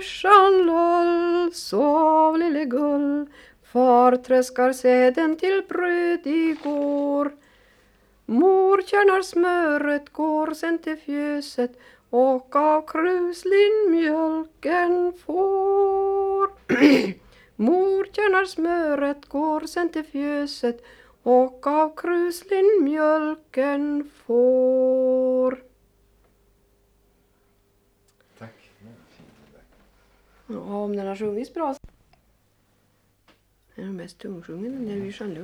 farsan lull, sov lille gull, far tröskar säden till bröd igår. Mor kärnar smöret, går sen till fjöset och av kruslin mjölken får. Mor kärnar smöret, går sen till fjöset och av kruslin mjölken får. Tack. Ja, om den har sjungits bra. Den är mest tungsjungen när vi sjöng.